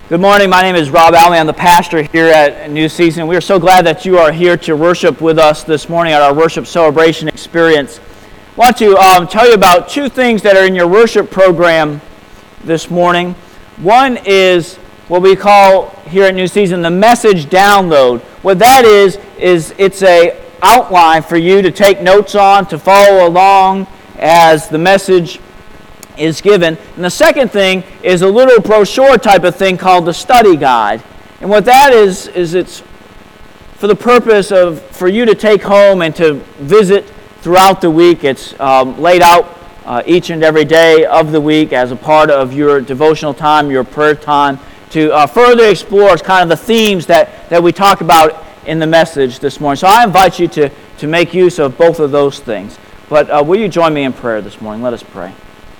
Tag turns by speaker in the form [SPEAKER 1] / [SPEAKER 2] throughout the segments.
[SPEAKER 1] Good morning. My name is Rob Almy. I'm the pastor here at New Season. We are so glad that you are here to worship with us this morning at our worship celebration experience. I want to tell you about two things that are in your worship program this morning. One is what we call here at New Season the message download. What that is it's an outline for you to take notes on, to follow along as the message is given. And the second thing is a little brochure type of thing called the study guide. And what that is it's for the purpose of for you to take home and to visit throughout the week. It's laid out each and every day of the week as a part of your devotional time, your prayer time, to further explore kind of the themes that we talk about in the message this morning. So I invite you to make use of both of those things. But will you join me in prayer this morning? Let us pray.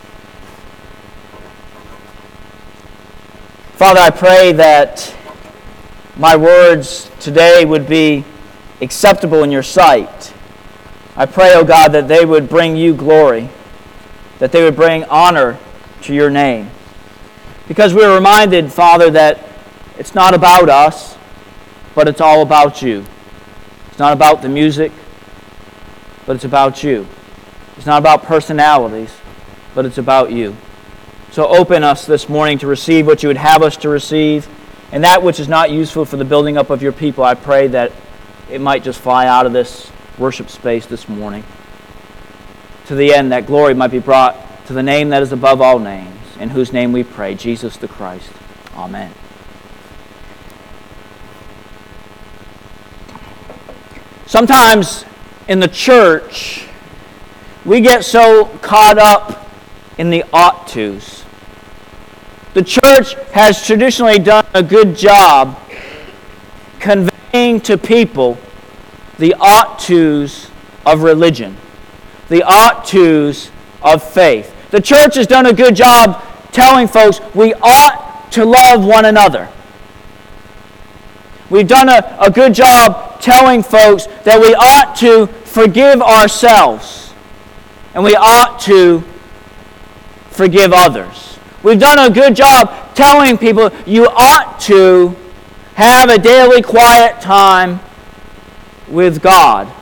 [SPEAKER 1] Father, I pray that my words today would be acceptable in your sight. I pray, O God, that they would bring you glory, that they would bring honor to your name. Because we are reminded, Father, that it's not about us, but it's all about you. It's not about the music, but it's about you. It's not about personalities, but it's about you. So open us this morning to receive what you would have us to receive, and that which is not useful for the building up of your people, I pray that it might just fly out of this worship space this morning, to the end that glory might be brought to the name that is above all names, in whose name we pray, Jesus the Christ. Amen. Sometimes in the church, we get so caught up in the ought-tos. The church has traditionally done a good job conveying to people the ought-tos of religion, the ought-tos of faith. The church has done a good job telling folks we ought to love one another. We've done a good job telling folks that we ought to forgive ourselves and we ought to forgive others. We've done a good job telling people you ought to have a daily quiet time with God.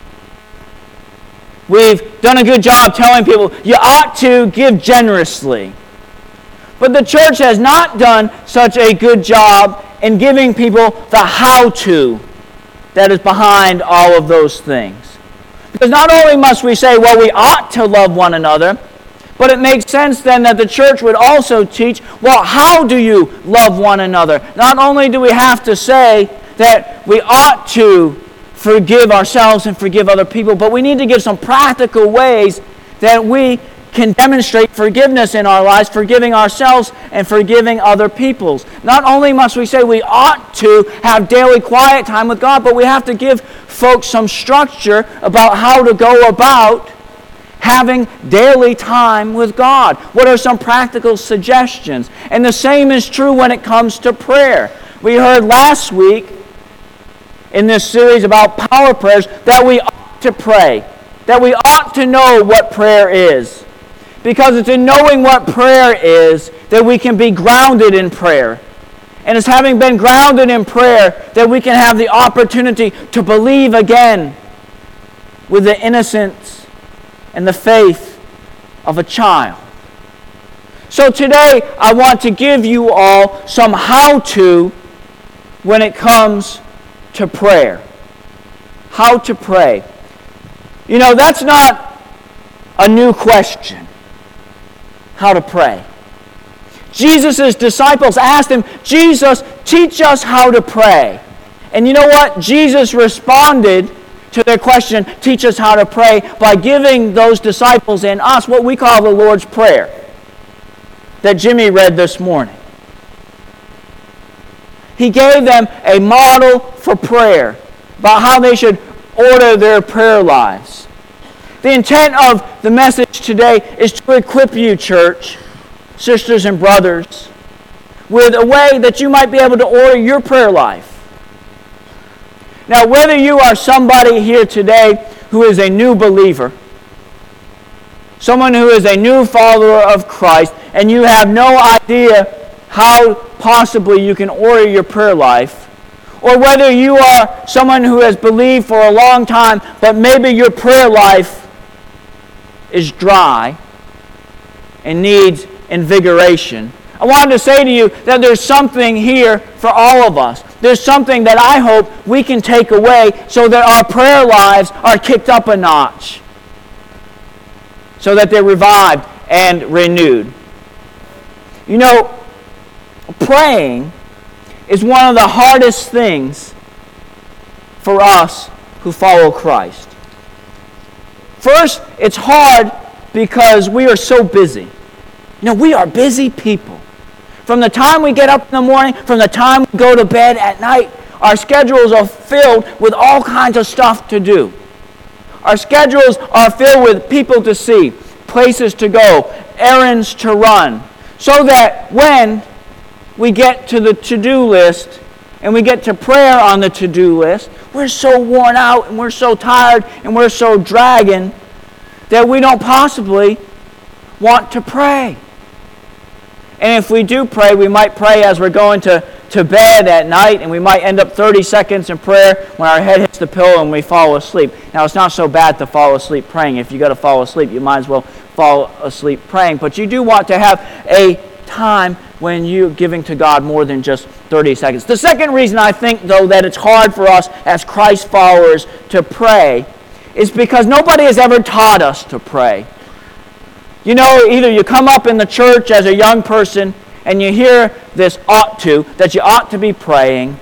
[SPEAKER 1] We've done a good job telling people you ought to give generously. But the church has not done such a good job in giving people the how-to that is behind all of those things. Because not only must we say, well, we ought to love one another, but it makes sense then that the church would also teach, well, how do you love one another? Not only do we have to say that we ought to forgive ourselves and forgive other people, but we need to give some practical ways that we can demonstrate forgiveness in our lives, forgiving ourselves and forgiving other people. Not only must we say we ought to have daily quiet time with God, but we have to give folks some structure about how to go about having daily time with God. What are some practical suggestions? And the same is true when it comes to prayer. We heard last week in this series about power prayers that we ought to pray, that we ought to know what prayer is. Because it's in knowing what prayer is that we can be grounded in prayer. And it's having been grounded in prayer that we can have the opportunity to believe again with the innocence and the faith of a child. So today, I want to give you all some how-to when it comes to prayer. How to pray. You know, that's not a new question. How to pray. Jesus' disciples asked him, Jesus, teach us how to pray. And you know what? Jesus responded to their question, teach us how to pray, by giving those disciples and us what we call the Lord's Prayer that Jimmy read this morning. He gave them a model for prayer about how they should order their prayer lives. The intent of the message today is to equip you, church, sisters and brothers, with a way that you might be able to order your prayer life. Now, whether you are somebody here today who is a new believer, someone who is a new follower of Christ, and you have no idea how possibly you can order your prayer life, or whether you are someone who has believed for a long time, but maybe your prayer life is dry and needs invigoration. I wanted to say to you that there's something here for all of us. There's something that I hope we can take away so that our prayer lives are kicked up a notch, so that they're revived and renewed. You know, praying is one of the hardest things for us who follow Christ. First, it's hard because we are so busy. You know, we are busy people. From the time we get up in the morning, from the time we go to bed at night, our schedules are filled with all kinds of stuff to do. Our schedules are filled with people to see, places to go, errands to run, so that when we get to the to-do list and we get to prayer on the to-do list, we're so worn out and we're so tired and we're so dragging that we don't possibly want to pray. And if we do pray, we might pray as we're going to bed at night, and we might end up 30 seconds in prayer when our head hits the pillow and we fall asleep. Now, it's not so bad to fall asleep praying. If you got to fall asleep, you might as well fall asleep praying. But you do want to have a time when you're giving to God more than just 30 seconds. The second reason I think, though, that it's hard for us as Christ followers to pray is because nobody has ever taught us to pray. You know, either you come up in the church as a young person and you hear this that you ought to be praying,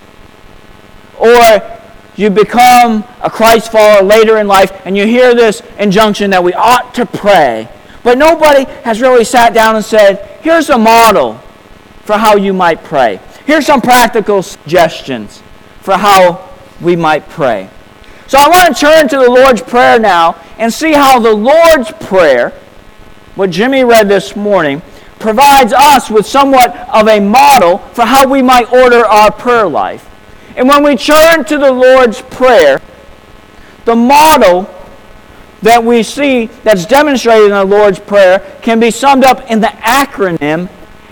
[SPEAKER 1] or you become a Christ follower later in life and you hear this injunction that we ought to pray. But nobody has really sat down and said, here's a model for how you might pray. Here's some practical suggestions for how we might pray. So I want to turn to the Lord's Prayer now and see how the Lord's Prayer, what Jimmy read this morning, provides us with somewhat of a model for how we might order our prayer life. And when we turn to the Lord's Prayer, the model that we see that's demonstrated in the Lord's Prayer can be summed up in the acronym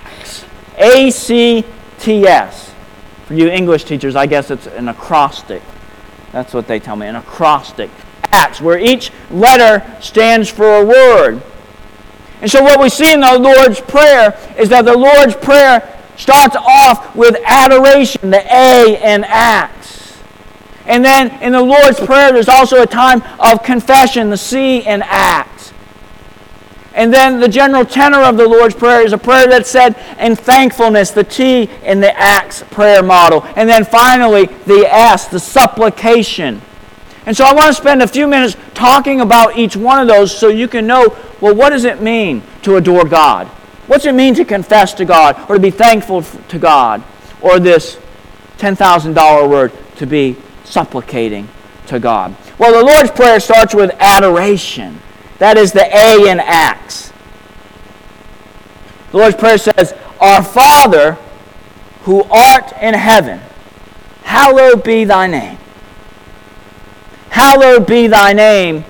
[SPEAKER 1] ACTS. For you English teachers, I guess it's an acrostic. That's what they tell me, an acrostic. Acts, where each letter stands for a word. And so what we see in the Lord's Prayer is that the Lord's Prayer starts off with adoration, the A in Acts. And then in the Lord's Prayer, there's also a time of confession, the C in Acts. And then the general tenor of the Lord's Prayer is a prayer that's said in thankfulness, the T in the Acts prayer model. And then finally, the S, the supplication. And so I want to spend a few minutes talking about each one of those so you can know, well, what does it mean to adore God? What's it mean to confess to God or to be thankful to God? Or this $10,000 word, to be supplicating to God. Well, the Lord's Prayer starts with adoration. That is the A in Acts. The Lord's Prayer says, Our Father, who art in heaven, hallowed be thy name. Hallowed be thy name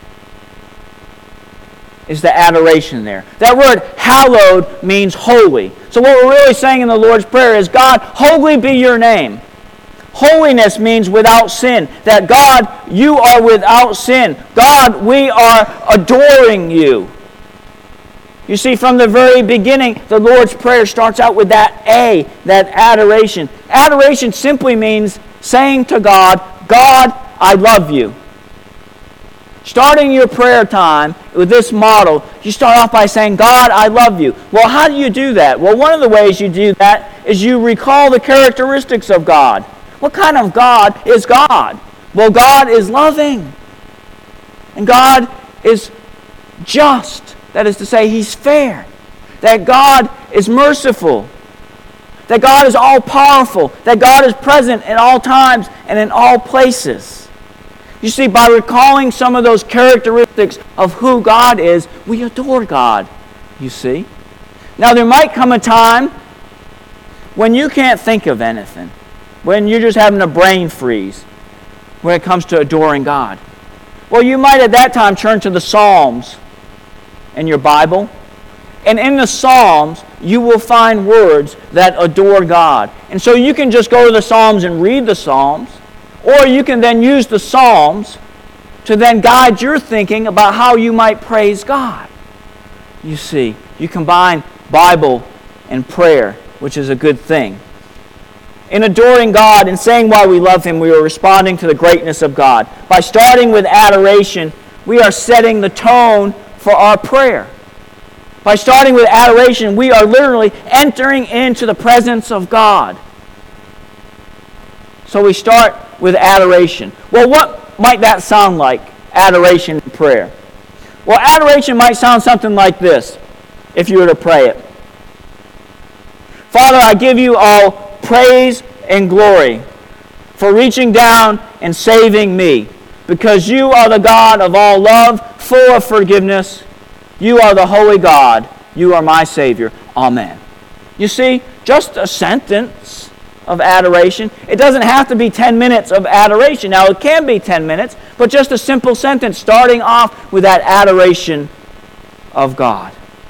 [SPEAKER 1] is the adoration there. That word hallowed means holy. So what we're really saying in the Lord's Prayer is, God, holy be your name. Holiness means without sin. That God, you are without sin. God, we are adoring you. You see, from the very beginning, the Lord's Prayer starts out with that A, that adoration. Adoration simply means saying to God, God, I love you. Starting your prayer time with this model, you start off by saying, God, I love you. Well, how do you do that? Well, one of the ways you do that is you recall the characteristics of God. What kind of God is God? Well, God is loving. And God is just. That is to say, He's fair. That God is merciful. That God is all-powerful. That God is present at all times and in all places. You see, by recalling some of those characteristics of who God is, we adore God, you see. Now, there might come a time when you can't think of anything, when you're just having a brain freeze when it comes to adoring God. Well, you might at that time turn to the Psalms in your Bible, And in the Psalms, you will find words that adore God. And so you can just go to the Psalms and read the Psalms, or you can then use the Psalms to then guide your thinking about how you might praise God. You see, you combine Bible and prayer, which is a good thing. In adoring God and saying why we love Him, we are responding to the greatness of God. By starting with adoration, we are setting the tone for our prayer. By starting with adoration, we are literally entering into the presence of God. So we start with adoration. Well, what might that sound like, adoration and prayer? Well, adoration might sound something like this, if you were to pray it. Father, I give you all praise and glory for reaching down and saving me, because you are the God of all love, full of forgiveness. You are the holy God. You are my Savior. Amen. You see, just a sentence of adoration. It doesn't have to be 10 minutes of adoration. Now, it can be 10 minutes, but just a simple sentence starting off with that adoration of God.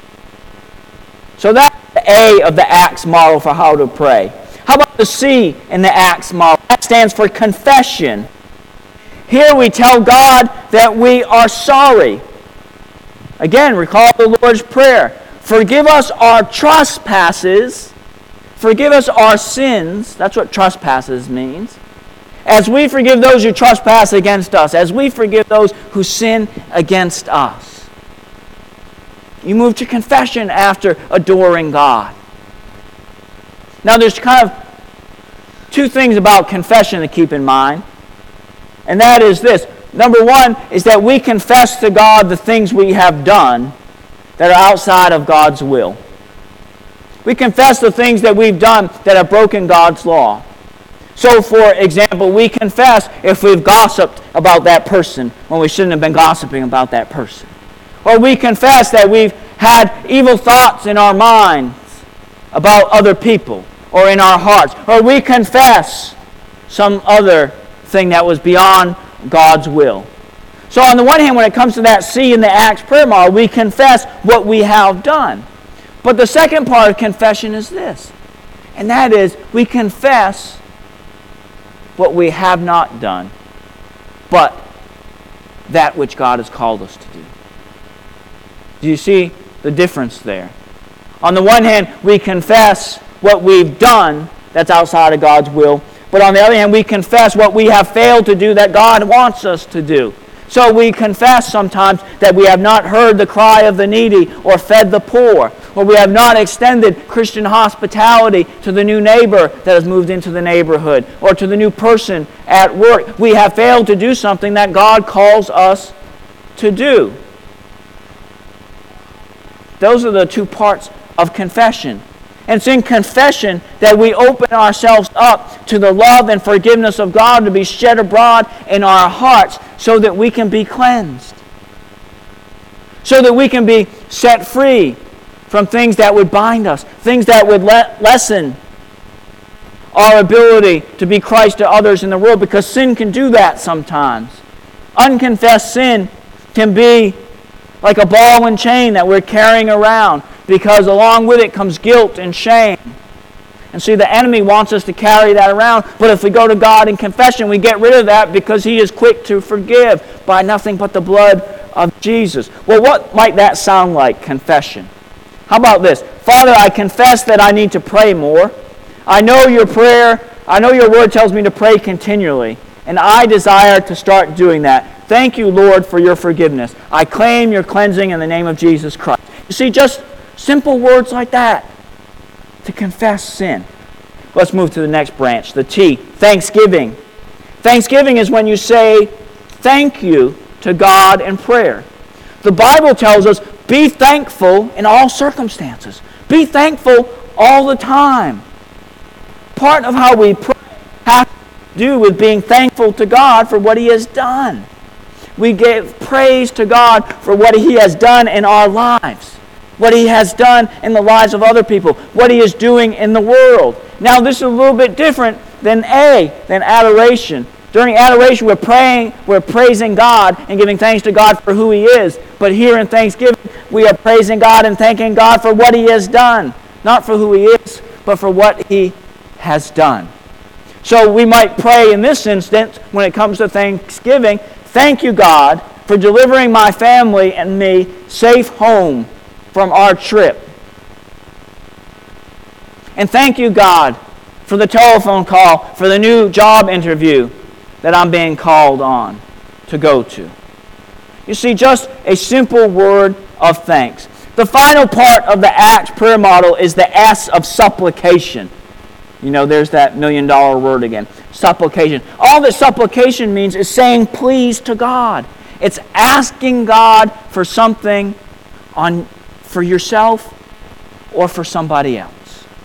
[SPEAKER 1] So that's the A of the Acts model for how to pray. How about the C in the Acts model? That stands for confession. Here we tell God that we are sorry. Again, recall the Lord's Prayer. Forgive us our trespasses. Forgive us our sins. That's what trespasses means. As we forgive those who trespass against us. As we forgive those who sin against us. You move to confession after adoring God. Now there's kind of two things about confession to keep in mind. And that is this. Number one is that we confess to God the things we have done that are outside of God's will. We confess the things that we've done that have broken God's law. So, for example, we confess if we've gossiped about that person when we shouldn't have been gossiping about that person. Or we confess that we've had evil thoughts in our minds about other people or in our hearts. Or we confess some other thing that was beyond God's will. So on the one hand, when it comes to that C in the Acts prayer model, we confess what we have done. But the second part of confession is this. And that is, we confess what we have not done, but that which God has called us to do. Do you see the difference there? On the one hand, we confess what we've done that's outside of God's will. But on the other hand, we confess what we have failed to do that God wants us to do. So we confess sometimes that we have not heard the cry of the needy or fed the poor, or we have not extended Christian hospitality to the new neighbor that has moved into the neighborhood, or to the new person at work. We have failed to do something that God calls us to do. Those are the two parts of confession. And it's in confession that we open ourselves up to the love and forgiveness of God to be shed abroad in our hearts so that we can be cleansed. So that we can be set free from things that would bind us, things that would lessen our ability to be Christ to others in the world, because sin can do that sometimes. Unconfessed sin can be like a ball and chain that we're carrying around, because along with it comes guilt and shame. And see, the enemy wants us to carry that around, but if we go to God in confession, we get rid of that because He is quick to forgive by nothing but the blood of Jesus. Well, what might that sound like, confession? How about this? Father, I confess that I need to pray more. I know your word tells me to pray continually, and I desire to start doing that. Thank you, Lord, for your forgiveness. I claim your cleansing in the name of Jesus Christ. You see, just simple words like that to confess sin. Let's move to the next branch, the T, thanksgiving. Thanksgiving is when you say thank you to God in prayer. The Bible tells us, be thankful in all circumstances. Be thankful all the time. Part of how we pray has to do with being thankful to God for what He has done. We give praise to God for what He has done in our lives, what He has done in the lives of other people, what He is doing in the world. Now, this is a little bit different than adoration. During adoration, we're praising God and giving thanks to God for who He is. But here in Thanksgiving, we are praising God and thanking God for what He has done. Not for who He is, but for what He has done. So we might pray in this instance, when it comes to Thanksgiving, thank you, God, for delivering my family and me safe home from our trip. And thank you, God, for the telephone call, for the new job interview that I'm being called on to go to. You see, just a simple word of thanks. The final part of the Acts prayer model is the S of supplication. You know, there's that $1 million word again. Supplication. All that supplication means is saying please to God. It's asking God for something for yourself or for somebody else.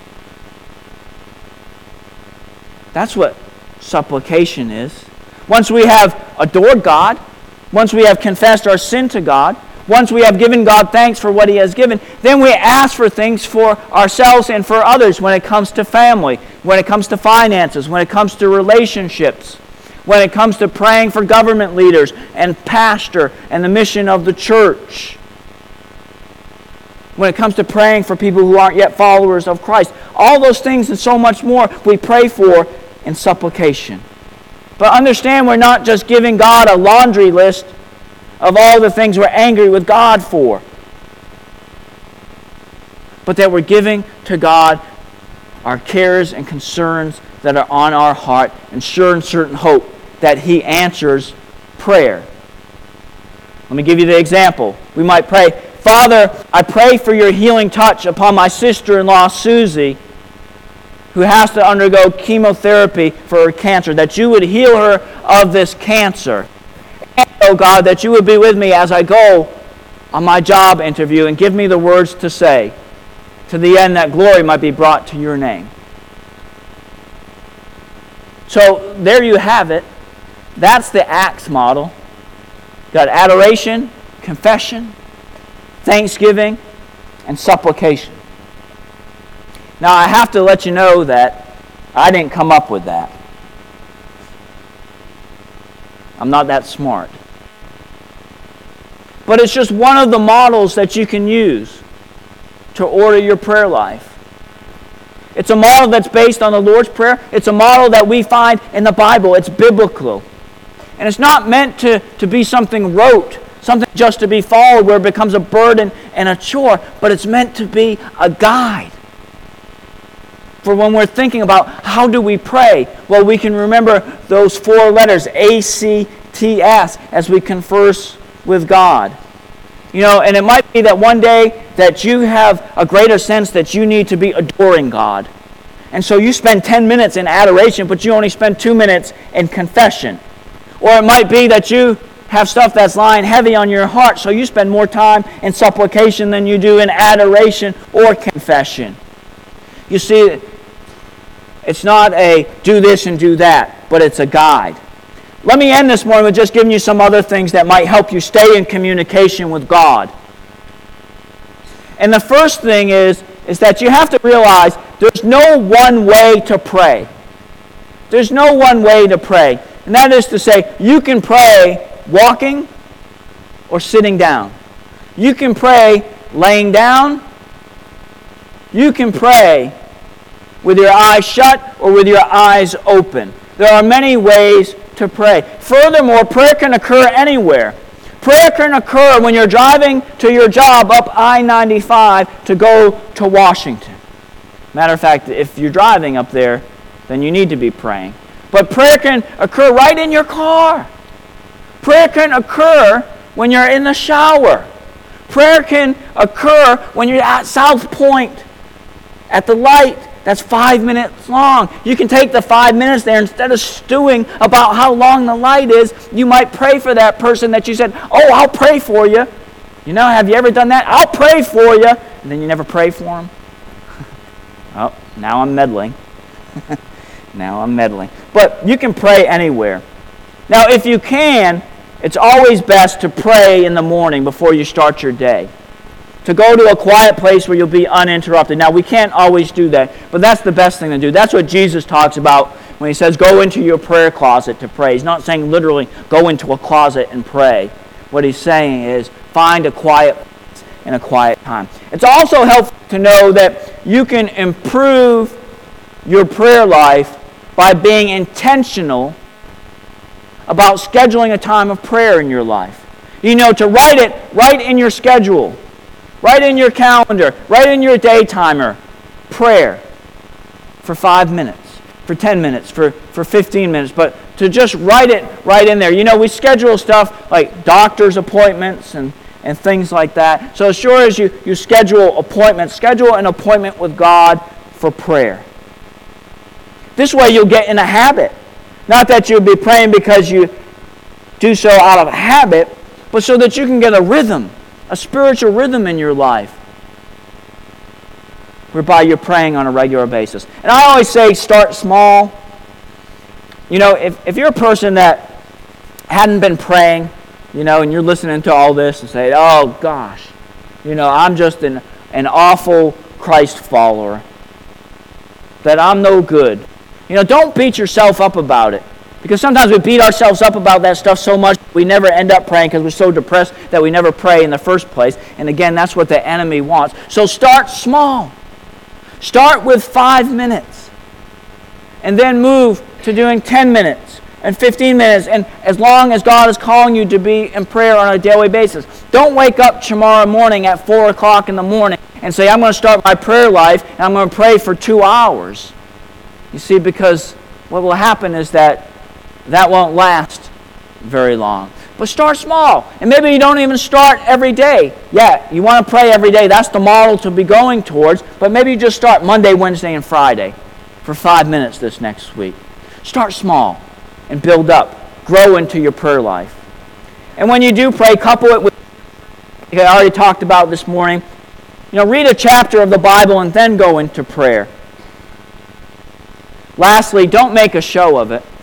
[SPEAKER 1] That's what supplication is. Once we have adored God, once we have confessed our sin to God, once we have given God thanks for what He has given, then we ask for things for ourselves and for others when it comes to family, when it comes to finances, when it comes to relationships, when it comes to praying for government leaders and pastor and the mission of the church, when it comes to praying for people who aren't yet followers of Christ. All those things and so much more we pray for in supplication. But understand, we're not just giving God a laundry list of all the things we're angry with God for, but that we're giving to God our cares and concerns that are on our heart, and sure and certain hope that He answers prayer. Let me give you the example. We might pray, Father, I pray for your healing touch upon my sister-in-law, Susie, who has to undergo chemotherapy for her cancer, that you would heal her of this cancer. And, oh God, that you would be with me as I go on my job interview and give me the words to say, to the end that glory might be brought to your name. So there you have it. That's the Acts model. Got adoration, confession, thanksgiving, and supplication. Now, I have to let you know that I didn't come up with that. I'm not that smart. But it's just one of the models that you can use to order your prayer life. It's a model that's based on the Lord's Prayer. It's a model that we find in the Bible. It's biblical. And it's not meant to be something rote, something just to be followed where it becomes a burden and a chore, but it's meant to be a guide. For when we're thinking about how do we pray, well, we can remember those 4 letters, ACTS, as we converse with God. You know, and it might be that one day that you have a greater sense that you need to be adoring God. And so you spend 10 minutes in adoration, but you only spend 2 minutes in confession. Or it might be that you have stuff that's lying heavy on your heart, so you spend more time in supplication than you do in adoration or confession. You see, it's not a do this and do that, but it's a guide. Let me end this morning with just giving you some other things that might help you stay in communication with God. And the first thing is that you have to realize there's no one way to pray. There's no one way to pray. And that is to say, you can pray walking or sitting down. You can pray laying down. You can pray with your eyes shut or with your eyes open. There are many ways to pray. Furthermore, prayer can occur anywhere. Prayer can occur when you're driving to your job up I-95 to go to Washington. Matter of fact, if you're driving up there, then you need to be praying. But prayer can occur right in your car. Prayer can occur when you're in the shower. Prayer can occur when you're at South Point at the light that's 5 minutes long. You can take the 5 minutes there. Instead of stewing about how long the light is, you might pray for that person that you said, oh, I'll pray for you. You know, have you ever done that? I'll pray for you. And then you never pray for them. Oh, now I'm meddling. Now I'm meddling. But you can pray anywhere. Now, if you can, it's always best to pray in the morning before you start your day. To go to a quiet place where you'll be uninterrupted. Now, we can't always do that, but that's the best thing to do. That's what Jesus talks about when He says, go into your prayer closet to pray. He's not saying literally, go into a closet and pray. What He's saying is, find a quiet place and a quiet time. It's also helpful to know that you can improve your prayer life by being intentional about scheduling a time of prayer in your life. To write it right in your schedule, right in your calendar, right in your day timer. Prayer for 5 minutes, for 10 minutes, for 15 minutes, but to just write it right in there. We schedule stuff like doctor's appointments and things like that. So as sure as you schedule appointments, schedule an appointment with God for prayer. This way you'll get in a habit. Not that you'll be praying because you do so out of habit, but so that you can get a rhythm, a spiritual rhythm in your life, whereby you're praying on a regular basis. And I always say start small. If you're a person that hadn't been praying, and you're listening to all this and say, oh gosh, I'm just an awful Christ follower, that I'm no good. Don't beat yourself up about it. Because sometimes we beat ourselves up about that stuff so much we never end up praying because we're so depressed that we never pray in the first place. And again, that's what the enemy wants. So start small. Start with 5 minutes. And then move to doing 10 minutes and 15 minutes. And as long as God is calling you to be in prayer on a daily basis. Don't wake up tomorrow morning at 4 o'clock in the morning and say, I'm going to start my prayer life and I'm going to pray for 2 hours. You see, because what will happen is that won't last very long. But start small. And maybe you don't even start every day. Yeah, you want to pray every day. That's the model to be going towards. But maybe you just start Monday, Wednesday, and Friday for 5 minutes this next week. Start small and build up. Grow into your prayer life. And when you do pray, couple it with, like I already talked about this morning, read a chapter of the Bible and then go into prayer. Lastly, don't make a show of it.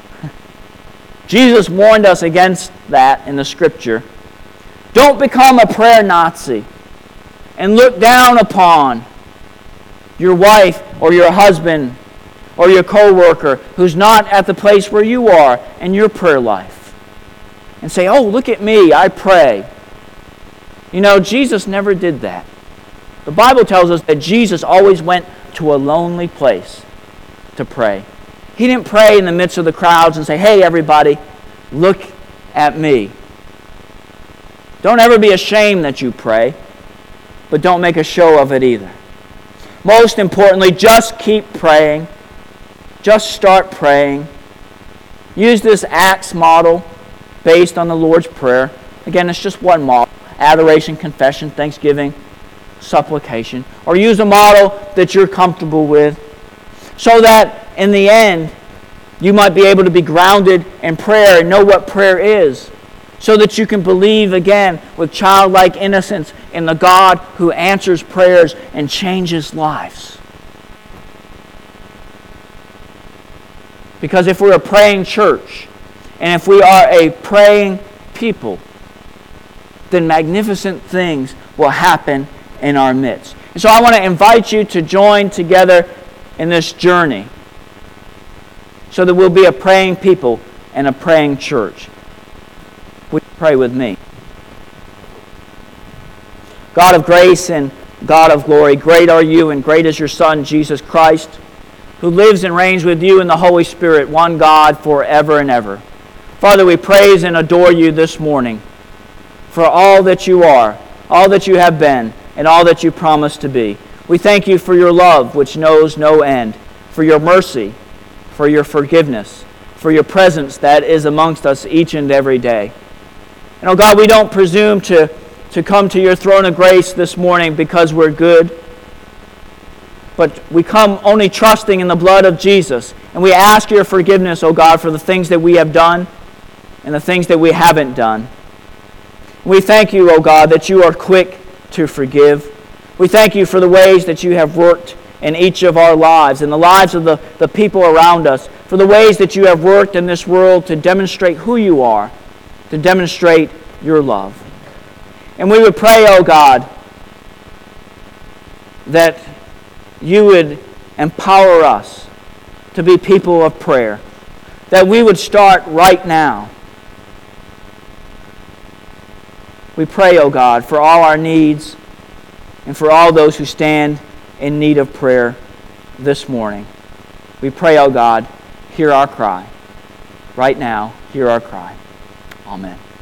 [SPEAKER 1] Jesus warned us against that in the Scripture. Don't become a prayer Nazi and look down upon your wife or your husband or your co-worker who's not at the place where you are in your prayer life. And say, oh, look at me, I pray. Jesus never did that. The Bible tells us that Jesus always went to a lonely place to pray. He didn't pray in the midst of the crowds and say, hey, everybody, look at me. Don't ever be ashamed that you pray, but don't make a show of it either. Most importantly, just keep praying. Just start praying. Use this Acts model based on the Lord's Prayer. Again, it's just one model. Adoration, confession, thanksgiving, supplication. Or use a model that you're comfortable with so that in the end, you might be able to be grounded in prayer and know what prayer is, so that you can believe again with childlike innocence in the God who answers prayers and changes lives. Because if we're a praying church, and if we are a praying people, then magnificent things will happen in our midst. And so I want to invite you to join together in this journey, so that we'll be a praying people and a praying church. Would you pray with me? God of grace and God of glory, great are you and great is your Son, Jesus Christ, who lives and reigns with you in the Holy Spirit, one God forever and ever. Father, we praise and adore you this morning for all that you are, all that you have been, and all that you promise to be. We thank you for your love, which knows no end, for your mercy, for your forgiveness, for your presence that is amongst us each and every day. And, oh God, we don't presume to come to your throne of grace this morning because we're good, but we come only trusting in the blood of Jesus. And we ask your forgiveness, oh God, for the things that we have done and the things that we haven't done. We thank you, oh God, that you are quick to forgive. We thank you for the ways that you have worked in each of our lives and the lives of the people around us, for the ways that you have worked in this world to demonstrate who you are, to demonstrate your love. And we would pray, oh God, that you would empower us to be people of prayer, that we would start right now We pray, O God, for all our needs and for all those who stand in need of prayer this morning. We pray, O God, hear our cry. Right now, hear our cry. Amen.